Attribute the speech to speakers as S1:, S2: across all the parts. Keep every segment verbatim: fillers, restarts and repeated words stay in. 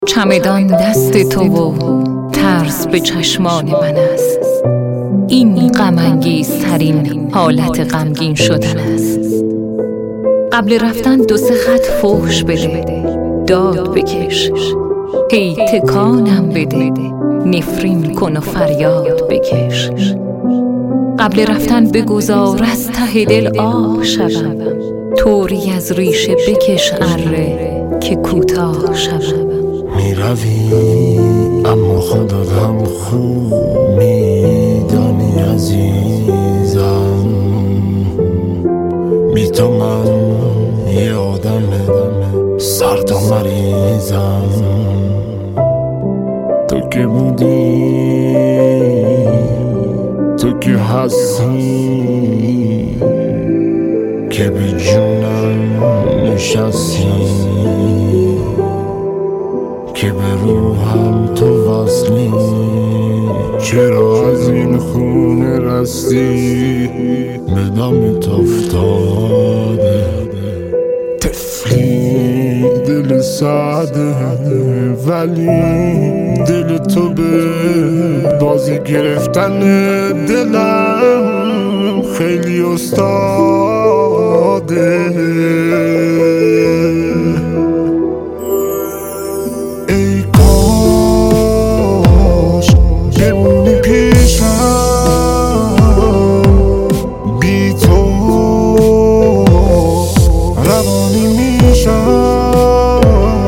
S1: چمدان دست تو و ترس به چشمان من است. این غم انگیزترین حالت غمگین شدن است. قبل رفتن دو سه خط فحش بده، داد بکش، هی تکانم بده، نفرین کن و فریاد بکش. قبل رفتن بگذار از ته دل آه شوم، طوری از ریشه بکش اره که کوتاه شوم.
S2: می روی اما خودت هم خوب می دانی عزیزم، بی تو من یه آدم سرد و مریضم. تو که بودی، تو که هستی، که بی جونم نشستی، که به روحم تو وصلی. چرا از این خونه رستی؟ به دمت افتاده طفلی دل سعده، ولی دل تو به بازی گرفتن دلم خیلی استاده. ای کاش بمونی پیشم، بی تو روانی میشم.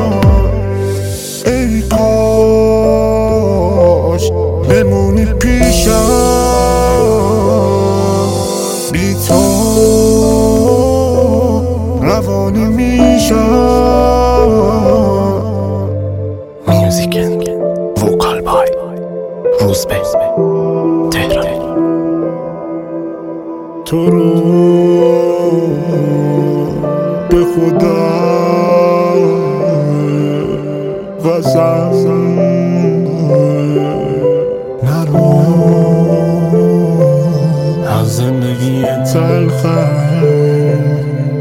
S2: ای کاش بمونی پیشم، بی تو روانی میشم. میوزیک وکال بای روزبه تهران. تو رو به خدا واسم نرو، از زندگی تلخم.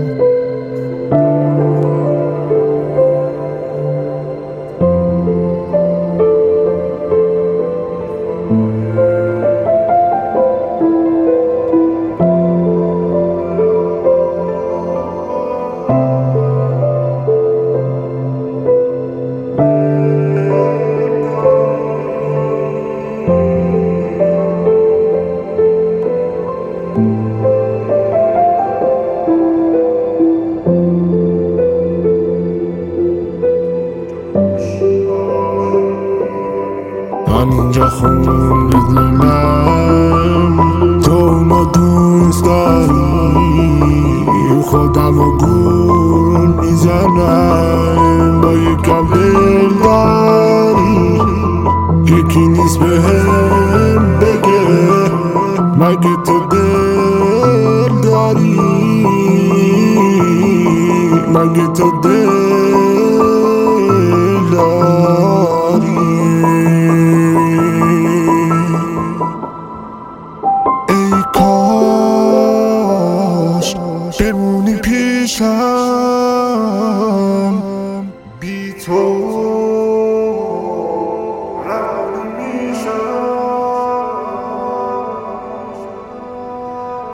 S2: من اینجا خون بدونم تو اونو دوست داری، خودم رو گول میزنم با یکم دل داری. یکی نیست به هم بگه مگه تو دل داری، مگه تو دل داری. ای کاش بمونی پیشم،